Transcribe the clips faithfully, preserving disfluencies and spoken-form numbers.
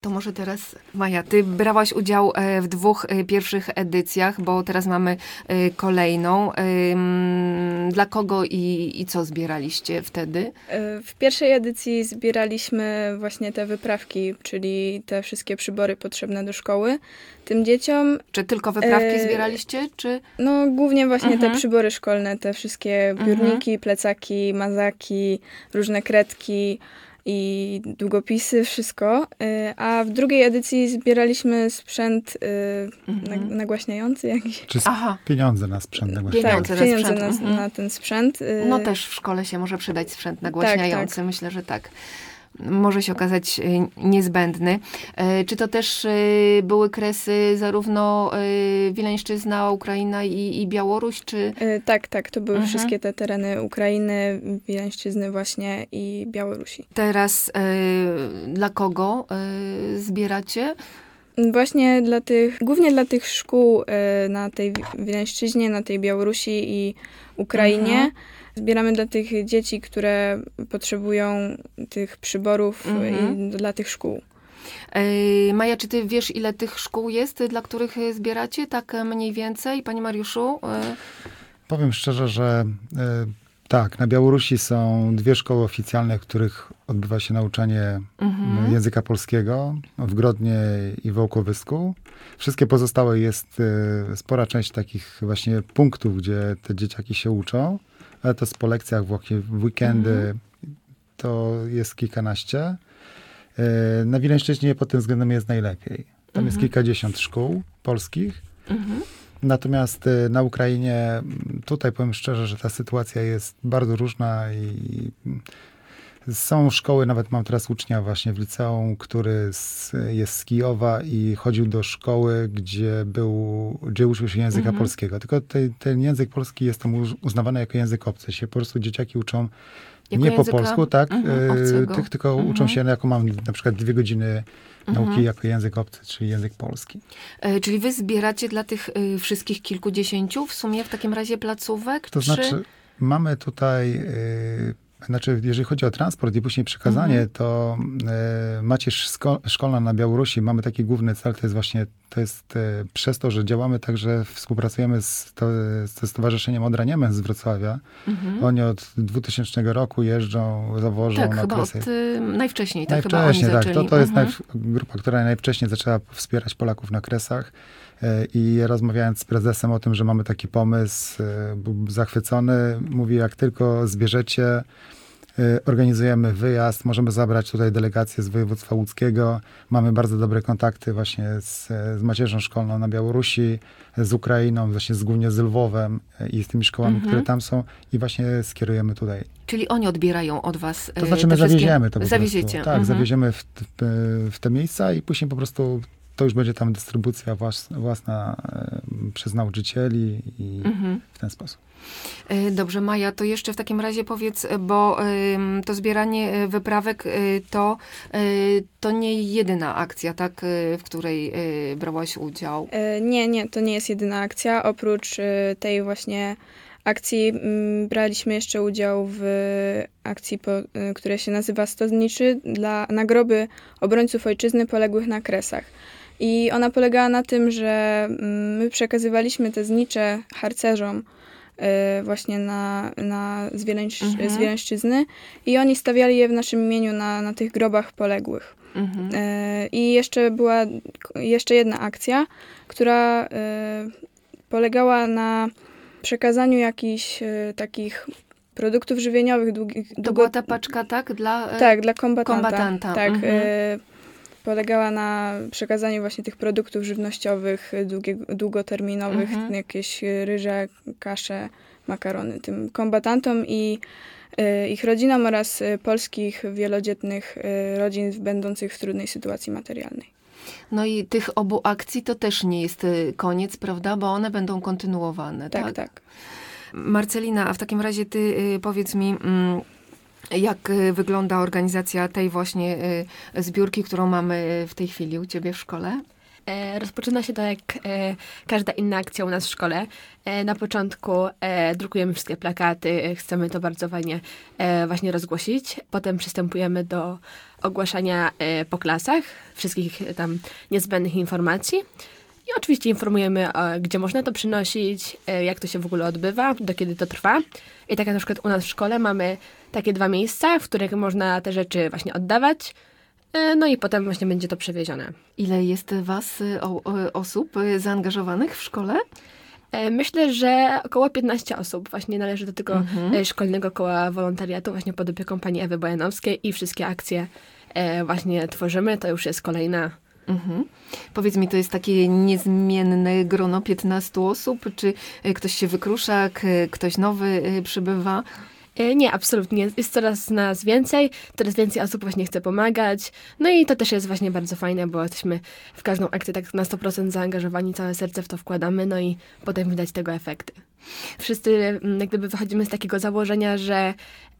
To może teraz, Maja, ty brałaś udział w dwóch pierwszych edycjach, bo teraz mamy kolejną. Dla kogo i, i co zbieraliście wtedy? W pierwszej edycji zbieraliśmy właśnie te wyprawki, czyli te wszystkie przybory potrzebne do szkoły tym dzieciom. Czy tylko wyprawki e... zbieraliście, czy? No głównie właśnie mhm. te przybory szkolne, te wszystkie piórniki, mhm. plecaki, mazaki, różne kredki i długopisy, wszystko. A w drugiej edycji zbieraliśmy sprzęt mhm. nagłaśniający jakiś. Czy Aha. pieniądze na sprzęt nagłaśniający. Tak, pieniądze na, sprzęt. na, na ten sprzęt. No też w szkole się może przydać sprzęt nagłaśniający. Tak, tak. Myślę, że tak. Może się okazać niezbędny. Czy to też były kresy zarówno Wileńszczyzna, Ukraina i, i Białoruś, czy? Tak, tak. To były mhm. wszystkie te tereny Ukrainy, Wileńszczyzny właśnie i Białorusi. Teraz y, dla kogo y, zbieracie? Właśnie dla tych, głównie dla tych szkół y, na tej Wileńszczyźnie, na tej Białorusi i Ukrainie. Mhm. Zbieramy dla tych dzieci, które potrzebują tych przyborów mm-hmm. i dla tych szkół. Yy, Maja, czy ty wiesz, ile tych szkół jest, dla których zbieracie? Tak mniej więcej? Panie Mariuszu? Yy. Powiem szczerze, że yy, tak, na Białorusi są dwie szkoły oficjalne, w których odbywa się nauczanie mm-hmm. języka polskiego, w Grodnie i w Wołkowysku. Wszystkie pozostałe jest yy, spora część takich właśnie punktów, gdzie te dzieciaki się uczą. Ale to jest po lekcjach, w weekendy, mhm. to jest kilkanaście. Na Wileńszczyźnie pod tym względem jest najlepiej. Tam mhm. jest kilkadziesiąt szkół polskich. Mhm. Natomiast na Ukrainie, tutaj powiem szczerze, że ta sytuacja jest bardzo różna i są szkoły, nawet mam teraz ucznia właśnie w liceum, który z, jest z Kijowa i chodził do szkoły, gdzie był, gdzie uczył się języka mhm. polskiego. Tylko te, ten język polski jest tam uznawany jako język obcy. Się po prostu dzieciaki uczą jako nie po polsku, tak, mhm, tych, tylko mhm. uczą się, jako mam na przykład dwie godziny nauki mhm. jako język obcy, czyli język polski. E, czyli wy zbieracie dla tych y, wszystkich kilkudziesięciu w sumie w takim razie placówek? To czy... znaczy, mamy tutaj... Y, Znaczy, jeżeli chodzi o transport i później przekazanie, mm-hmm. to y, macierz szko- szkolna na Białorusi, mamy taki główny cel, to jest właśnie, to jest y, przez to, że działamy także, współpracujemy z, to, ze Stowarzyszeniem Odra Niemiec z Wrocławia. Mm-hmm. Oni od dwutysięcznego roku jeżdżą, zawożą tak, na chyba kresy. Od, y, najwcześniej, tak najwcześniej, chyba oni tak. zaczęli. To, to jest mm-hmm. najw- grupa, która najwcześniej zaczęła wspierać Polaków na kresach. I rozmawiając z prezesem o tym, że mamy taki pomysł, był zachwycony. Mówi, jak tylko zbierzecie, organizujemy wyjazd, możemy zabrać tutaj delegację z województwa łódzkiego. Mamy bardzo dobre kontakty właśnie z, z macierzą szkolną na Białorusi, z Ukrainą, właśnie z, głównie z Lwowem i z tymi szkołami, mhm. które tam są i właśnie skierujemy tutaj. Czyli oni odbierają od was To znaczy my zawieziemy to po Zawieziecie. prostu. Tak, mhm. zawieziemy w, w, w te miejsca i później po prostu to już będzie tam dystrybucja własna, własna e, przez nauczycieli i mhm. w ten sposób. Dobrze, Maja, to jeszcze w takim razie powiedz, bo y, to zbieranie wyprawek y, to, y, to nie jedyna akcja, tak, y, w której y, brałaś udział? Nie, nie, to nie jest jedyna akcja. Oprócz y, tej właśnie akcji y, braliśmy jeszcze udział w akcji, po, y, która się nazywa sto zniczy dla nagroby obrońców ojczyzny poległych na Kresach. I ona polegała na tym, że y, my przekazywaliśmy te znicze harcerzom właśnie na, na z, Wileńsz, mhm. z Wileńszczyzny i oni stawiali je w naszym imieniu na, na tych grobach poległych. Mhm. I jeszcze była jeszcze jedna akcja, która polegała na przekazaniu jakichś takich produktów żywieniowych. Długich, to długo... była ta paczka, tak? Dla, tak, dla kombatanta. kombatanta. Tak, mhm. Polegała na przekazaniu właśnie tych produktów żywnościowych długiego, długoterminowych, mhm. jakieś ryże, kasze, makarony tym kombatantom i y, ich rodzinom oraz polskich wielodzietnych y, rodzin będących w trudnej sytuacji materialnej. No i tych obu akcji to też nie jest koniec, prawda? Bo one będą kontynuowane, tak? Tak, tak. Marcelina, a w takim razie ty y, powiedz mi... Mm, jak wygląda organizacja tej właśnie zbiórki, którą mamy w tej chwili u ciebie w szkole? E, rozpoczyna się to jak e, każda inna akcja u nas w szkole. E, na początku e, drukujemy wszystkie plakaty, e, chcemy to bardzo fajnie e, właśnie rozgłosić. Potem przystępujemy do ogłaszania e, po klasach wszystkich e, tam niezbędnych informacji. I oczywiście informujemy, o, gdzie można to przynosić, e, jak to się w ogóle odbywa, do kiedy to trwa. I tak jak na przykład u nas w szkole mamy takie dwa miejsca, w których można te rzeczy właśnie oddawać. No i potem właśnie będzie to przewiezione. Ile jest was o, o, osób zaangażowanych w szkole? Myślę, że około piętnaście osób właśnie należy do tego mhm. szkolnego koła wolontariatu właśnie pod opieką pani Ewy Bojanowskiej i wszystkie akcje właśnie tworzymy. To już jest kolejna. Mhm. Powiedz mi, to jest takie niezmienne grono piętnastu osób? Czy ktoś się wykrusza, ktoś nowy przybywa? Nie, absolutnie. Jest coraz nas więcej, coraz więcej osób właśnie chce pomagać. No i to też jest właśnie bardzo fajne, bo jesteśmy w każdą akcję tak na sto procent zaangażowani, całe serce w to wkładamy, no i potem widać tego efekty. Wszyscy jak gdyby wychodzimy z takiego założenia, że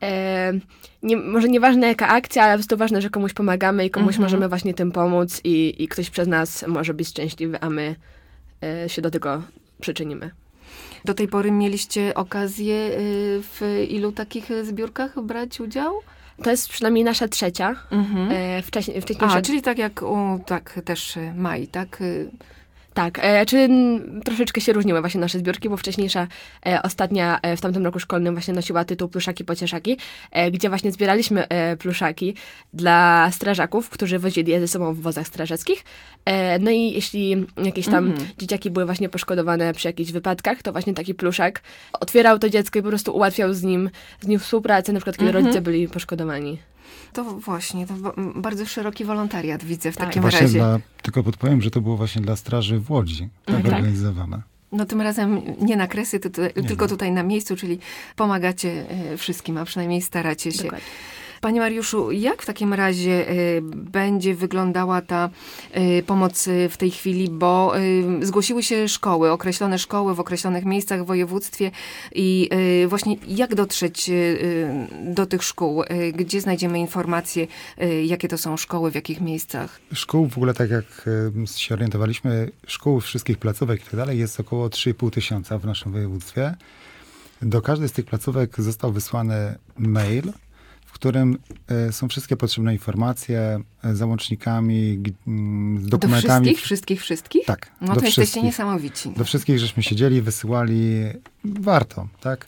e, nie, może nieważne jaka akcja, ale po prostu ważne, że komuś pomagamy i komuś mhm. możemy właśnie tym pomóc i, i ktoś przez nas może być szczęśliwy, a my e, się do tego przyczynimy. Do tej pory mieliście okazję w ilu takich zbiórkach brać udział? To jest przynajmniej nasza trzecia. Mhm. Wcześniej, wcześniej A, czyli tak jak u, tak też maj, tak? Tak, e, czy m, troszeczkę się różniły właśnie nasze zbiórki, bo wcześniejsza, e, ostatnia e, w tamtym roku szkolnym właśnie nosiła tytuł Pluszaki Pocieszaki, e, gdzie właśnie zbieraliśmy e, pluszaki dla strażaków, którzy wozili je ze sobą w wozach strażackich. E, no i jeśli jakieś tam mm. dzieciaki były właśnie poszkodowane przy jakichś wypadkach, to właśnie taki pluszak otwierał to dziecko i po prostu ułatwiał z nim, z nim współpracę, na przykład kiedy mm-hmm. rodzice byli poszkodowani. To właśnie, to bardzo szeroki wolontariat widzę w tak. takim właśnie razie. Dla, tylko podpowiem, że to było właśnie dla straży w Łodzi, tak, tak. organizowane. No tym razem nie na Kresy, to, to, nie tylko nie. tutaj na miejscu, czyli pomagacie wszystkim, a przynajmniej staracie się. Dokładnie. Panie Mariuszu, jak w takim razie y, będzie wyglądała ta y, pomoc w tej chwili, bo y, zgłosiły się szkoły, określone szkoły w określonych miejscach w województwie i y, właśnie jak dotrzeć y, do tych szkół? Y, gdzie znajdziemy informacje, y, jakie to są szkoły, w jakich miejscach? Szkół w ogóle, tak jak y, się orientowaliśmy, szkół wszystkich placówek i tak dalej jest około trzy i pół tysiąca w naszym województwie. Do każdej z tych placówek został wysłany mail, w którym y, są wszystkie potrzebne informacje z załącznikami, z dokumentami. Do wszystkich? Wszystkich, wszystkich? Tak. No to jesteście niesamowici. Do wszystkich, żeśmy siedzieli, wysyłali. Warto, tak?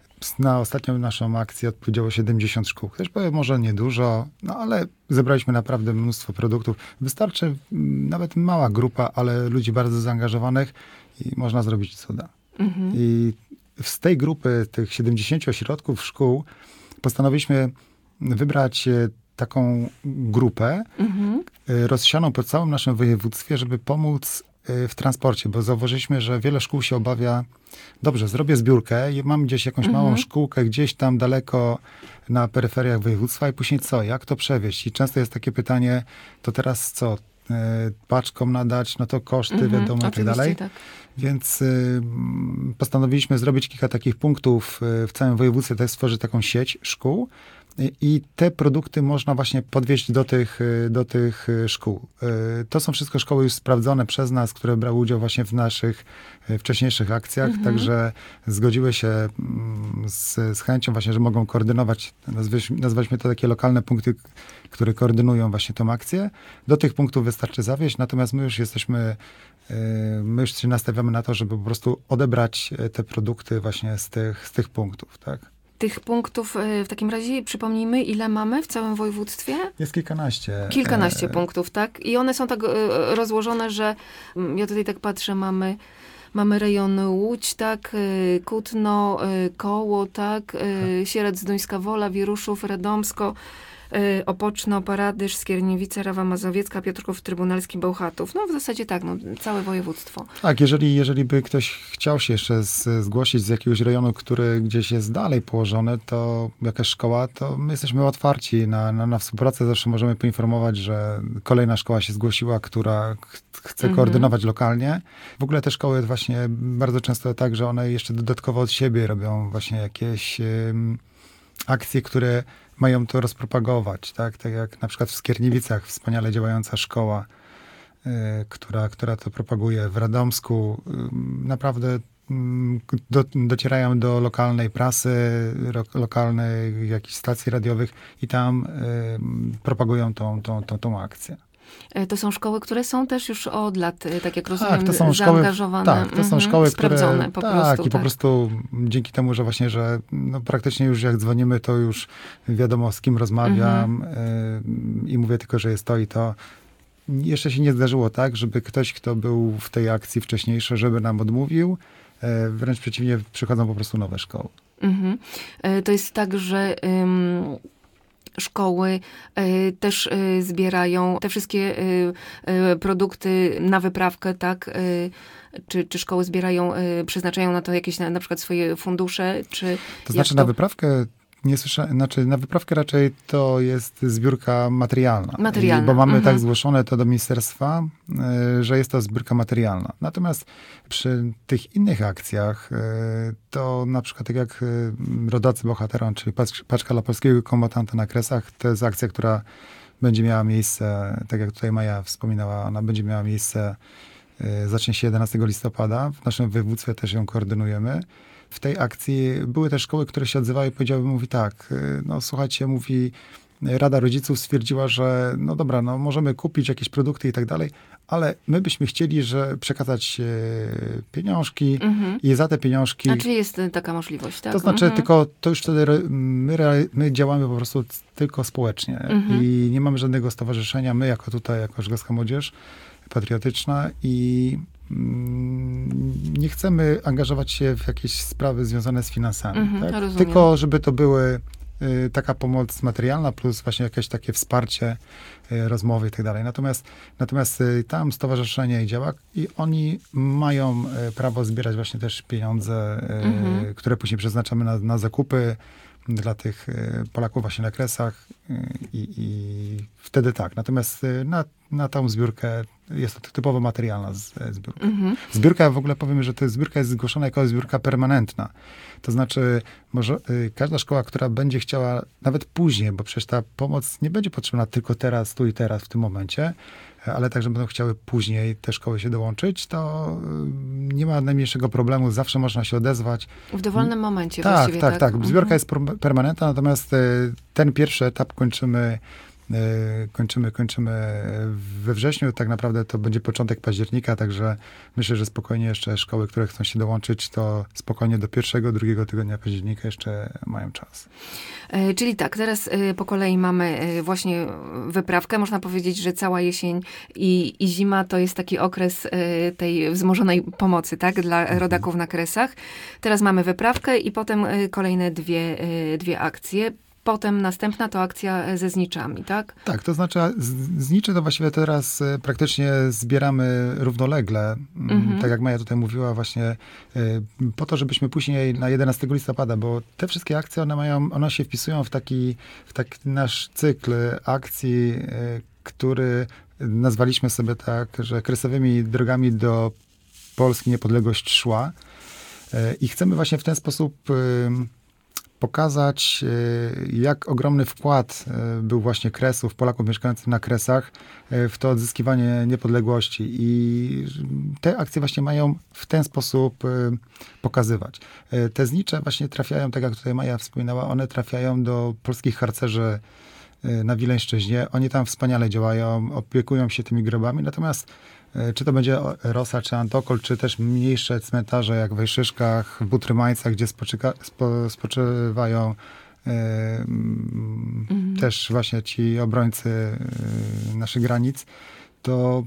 Na ostatnią naszą akcję odpowiedziało siedemdziesiąt szkół. Też powiem, może niedużo, no ale zebraliśmy naprawdę mnóstwo produktów. Wystarczy m, nawet mała grupa, ale ludzi bardzo zaangażowanych i można zrobić cuda. Mhm. I z tej grupy, tych siedemdziesięciu ośrodków szkół, postanowiliśmy wybrać taką grupę mhm. rozsianą po całym naszym województwie, żeby pomóc w transporcie, bo zauważyliśmy, że wiele szkół się obawia, dobrze, zrobię zbiórkę, mam gdzieś jakąś mhm. małą szkółkę, gdzieś tam daleko na peryferiach województwa i później co, jak to przewieźć? I często jest takie pytanie, to teraz co, paczkom nadać, no to koszty, mhm. wiadomo i tak dalej. Tak. Więc y, postanowiliśmy zrobić kilka takich punktów w całym województwie, też stworzyć taką sieć szkół i, i te produkty można właśnie podwieźć do tych, do tych szkół. Y, to są wszystko szkoły już sprawdzone przez nas, które brały udział właśnie w naszych wcześniejszych akcjach, mhm. także zgodziły się z, z chęcią właśnie, że mogą koordynować, nazwaliśmy, nazwaliśmy to takie lokalne punkty, które koordynują właśnie tą akcję. Do tych punktów wystarczy zawieźć, natomiast my już jesteśmy My już się nastawiamy na to, żeby po prostu odebrać te produkty właśnie z tych, z tych punktów, tak? Tych punktów w takim razie przypomnijmy, ile mamy w całym województwie? Jest kilkanaście. Kilkanaście e... punktów, tak? I one są tak rozłożone, że ja tutaj tak patrzę, mamy, mamy rejon Łódź, tak? Kutno, Koło, tak? Sierec, Zduńska Wola, Wieruszów, Radomsko, Opoczno, Paradyż, Skierniewice, Rawa Mazowiecka, Piotrków Trybunalski, Bełchatów. No w zasadzie tak, no, całe województwo. Tak, jeżeli, jeżeli by ktoś chciał się jeszcze z, zgłosić z jakiegoś rejonu, który gdzieś jest dalej położony, to jakaś szkoła, to my jesteśmy otwarci na, na, na współpracę. Zawsze możemy poinformować, że kolejna szkoła się zgłosiła, która ch- chce mhm. koordynować lokalnie. W ogóle te szkoły właśnie bardzo często tak, że one jeszcze dodatkowo od siebie robią właśnie jakieś um, akcje, które mają to rozpropagować, tak? Tak jak na przykład w Skierniewicach wspaniale działająca szkoła która, która to propaguje w Radomsku. Naprawdę do, docierają do lokalnej prasy, ro, lokalnej jakichś stacji radiowych i tam y, propagują tą, tą, tą, tą akcję. To są szkoły, które są też już od lat, tak jak rozumiem, tak, to są zaangażowane. Szkoły, tak, to są szkoły, sprawdzone które, po tak, prostu. I tak. po prostu dzięki temu, że właśnie, że no praktycznie już jak dzwonimy, to już wiadomo, z kim rozmawiam mhm. y, i mówię tylko, że jest to i to. Jeszcze się nie zdarzyło tak, żeby ktoś, kto był w tej akcji wcześniejszej, żeby nam odmówił. Y, wręcz przeciwnie, przychodzą po prostu nowe szkoły. Mhm. Y, to jest tak, że... Ym... Szkoły y, też y, zbierają te wszystkie y, y, produkty na wyprawkę, tak? Y, czy, czy szkoły zbierają, y, przeznaczają na to jakieś na, na przykład swoje fundusze? Czy to znaczy to... na wyprawkę nie słyszę, znaczy na wyprawkę raczej to jest zbiórka materialna. Materialna. I, bo mamy mhm. tak zgłoszone to do ministerstwa, y, że jest to zbiórka materialna. Natomiast przy tych innych akcjach, y, to na przykład tak jak y, Rodacy Bohaterom, czyli Paczka, Paczka dla Polskiego Kombatanta na Kresach, to jest akcja, która będzie miała miejsce, tak jak tutaj Maja wspominała, ona będzie miała miejsce, y, zacznie się jedenastego listopada. W naszym województwie też ją koordynujemy. W tej akcji były też szkoły, które się odzywały i powiedziały, mówi tak, no słuchajcie, mówi, Rada Rodziców stwierdziła, że no dobra, no możemy kupić jakieś produkty i tak dalej, ale my byśmy chcieli, że przekazać pieniążki mhm. i za te pieniążki... A czy jest taka możliwość, tak? To znaczy mhm. tylko, to już wtedy my, my działamy po prostu tylko społecznie mhm. i nie mamy żadnego stowarzyszenia, my jako tutaj, jako Żydowska Młodzież Patriotyczna i nie chcemy angażować się w jakieś sprawy związane z finansami. Mhm, tak? Tylko, żeby to były y, taka pomoc materialna plus właśnie jakieś takie wsparcie, y, rozmowy i tak dalej. Natomiast, natomiast y, tam stowarzyszenie działa i oni mają y, prawo zbierać właśnie też pieniądze, y, mhm. które później przeznaczamy na, na zakupy dla tych y, Polaków właśnie na Kresach y, i wtedy tak. Natomiast y, na, na tą zbiórkę jest to typowo materialna zbiórka. Mm-hmm. Zbiórka, w ogóle powiem, że to zbiórka jest zgłoszona jako zbiórka permanentna. To znaczy, może y, każda szkoła, która będzie chciała nawet później, bo przecież ta pomoc nie będzie potrzebna tylko teraz, tu i teraz, w tym momencie, ale także będą chciały później te szkoły się dołączyć, to y, nie ma najmniejszego problemu, zawsze można się odezwać. W dowolnym momencie tak, właściwie. Tak, tak, tak. Zbiórka mm-hmm. jest pro- permanentna, natomiast y, ten pierwszy etap kończymy Kończymy, kończymy we wrześniu, tak naprawdę to będzie początek października, także myślę, że spokojnie jeszcze szkoły, które chcą się dołączyć, to spokojnie do pierwszego, drugiego tygodnia października jeszcze mają czas. E, czyli tak, teraz e, po kolei mamy e, właśnie wyprawkę. Można powiedzieć, że cała jesień i, i zima to jest taki okres e, tej wzmożonej pomocy, tak, dla mhm. rodaków na Kresach. Teraz mamy wyprawkę i potem e, kolejne dwie, e, dwie akcje. Potem następna to akcja ze zniczami, tak? Tak, to znaczy znicze to właściwie teraz praktycznie zbieramy równolegle, mhm. tak jak Maja tutaj mówiła właśnie, po to, żebyśmy później na jedenastego listopada, bo te wszystkie akcje, one mają, one się wpisują w taki, w taki nasz cykl akcji, który nazwaliśmy sobie tak, że kresowymi drogami do Polski niepodległość szła i chcemy właśnie w ten sposób pokazać, jak ogromny wkład był właśnie Kresów, Polaków mieszkających na Kresach w to odzyskiwanie niepodległości. I te akcje właśnie mają w ten sposób pokazywać. Te znicze właśnie trafiają, tak jak tutaj Maja wspominała, one trafiają do polskich harcerzy na Wileńszczyźnie. Oni tam wspaniale działają, opiekują się tymi grobami, natomiast czy to będzie Rosa, czy Antokol, czy też mniejsze cmentarze jak w Wejszyszkach, w Butrymańcach, gdzie spoczyka, spo, spoczywają y, mhm. też właśnie ci obrońcy y, naszych granic, to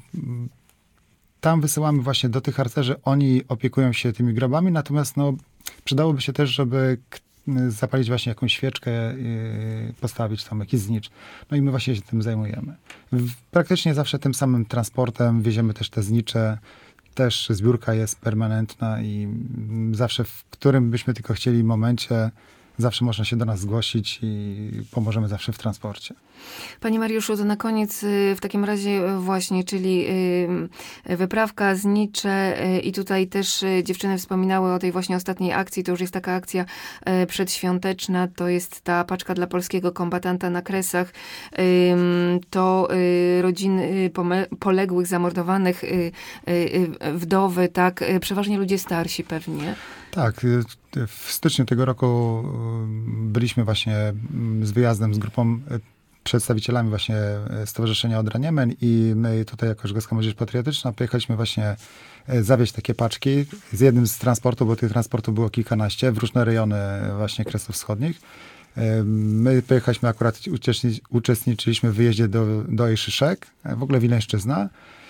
tam wysyłamy właśnie do tych harcerzy, oni opiekują się tymi grobami, natomiast no, przydałoby się też, żeby zapalić właśnie jakąś świeczkę, yy, postawić tam jakiś znicz. No i my właśnie się tym zajmujemy. W, praktycznie zawsze tym samym transportem wieziemy też te znicze. Też zbiórka jest permanentna i zawsze w którym byśmy tylko chcieli momencie, zawsze można się do nas zgłosić i pomożemy zawsze w transporcie. Panie Mariuszu, to na koniec w takim razie właśnie, czyli wyprawka, znicze i tutaj też dziewczyny wspominały o tej właśnie ostatniej akcji, to już jest taka akcja przedświąteczna, to jest ta paczka dla polskiego kombatanta na Kresach, to rodziny poległych, zamordowanych, wdowy, tak, przeważnie ludzie starsi pewnie. Tak, w styczniu tego roku byliśmy właśnie z wyjazdem, z grupą przedstawicielami właśnie Stowarzyszenia Odra Niemen i my tutaj jako Żydowska Młodzież Patriotyczna pojechaliśmy właśnie zawieźć takie paczki z jednym z transportów, bo tych transportów było kilkanaście w różne rejony właśnie Kresów Wschodnich. My pojechaliśmy akurat, uczestniczyliśmy w wyjeździe do, do Ejszyszek, w ogóle Wileńszczyzna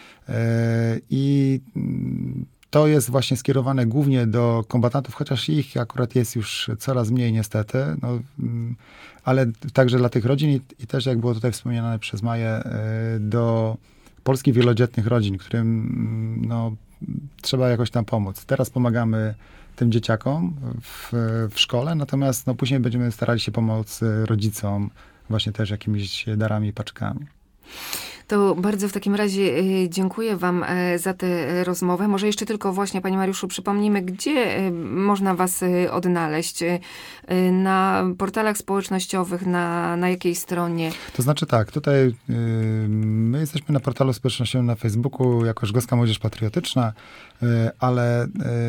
i to jest właśnie skierowane głównie do kombatantów, chociaż ich akurat jest już coraz mniej niestety, no, ale także dla tych rodzin i, i też, jak było tutaj wspomniane przez Maję, do polskich wielodzietnych rodzin, którym no, trzeba jakoś tam pomóc. Teraz pomagamy tym dzieciakom w, w szkole, natomiast no, później będziemy starali się pomóc rodzicom właśnie też jakimiś darami i paczkami. To bardzo w takim razie dziękuję wam za tę rozmowę. Może jeszcze tylko właśnie, panie Mariuszu, przypomnijmy, gdzie można was odnaleźć? Na portalach społecznościowych, na, na jakiej stronie? To znaczy tak, tutaj my jesteśmy na portalu społecznościowym na Facebooku jako Żydowska Młodzież Patriotyczna, ale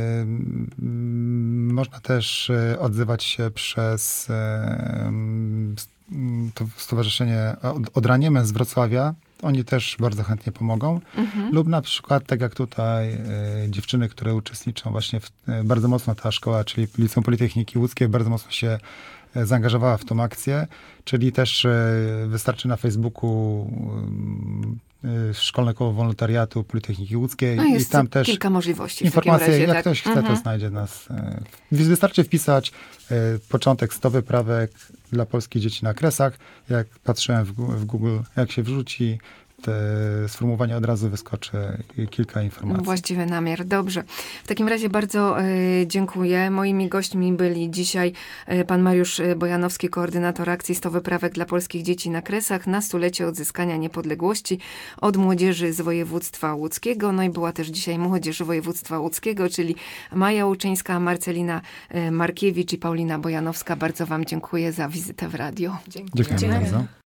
można też odzywać się przez to Stowarzyszenie Odra Niemen z Wrocławia. Oni też bardzo chętnie pomogą. Mhm. Lub na przykład, tak jak tutaj, y, dziewczyny, które uczestniczą właśnie w, y, bardzo mocno ta szkoła, czyli Liceum Politechniki Łódzkiej, bardzo mocno się y, zaangażowała w tą akcję. Czyli też y, wystarczy na Facebooku y, y, Szkolne Koło Wolontariatu Politechniki Łódzkiej. No jest i tam też kilka możliwości. Informacje, razie, jak tak. ktoś chce, mhm. to znajdzie nas. Y, wystarczy wpisać y, początek sto wyprawek dla polskich dzieci na Kresach. Jak patrzyłem w, w Google, jak się wrzuci te sformułowanie, od razu wyskoczy kilka informacji. Właściwy namiar. Dobrze. W takim razie bardzo y, dziękuję. Moimi gośćmi byli dzisiaj y, pan Mariusz Bojanowski, koordynator akcji sto wyprawek dla polskich dzieci na Kresach na stulecie odzyskania niepodległości od młodzieży z województwa łódzkiego. No i była też dzisiaj młodzież województwa łódzkiego, czyli Maja Łuczyńska, Marcelina y, Markiewicz i Paulina Bojanowska. Bardzo wam dziękuję za wizytę w radiu. Dziękuję. Dziękuję bardzo.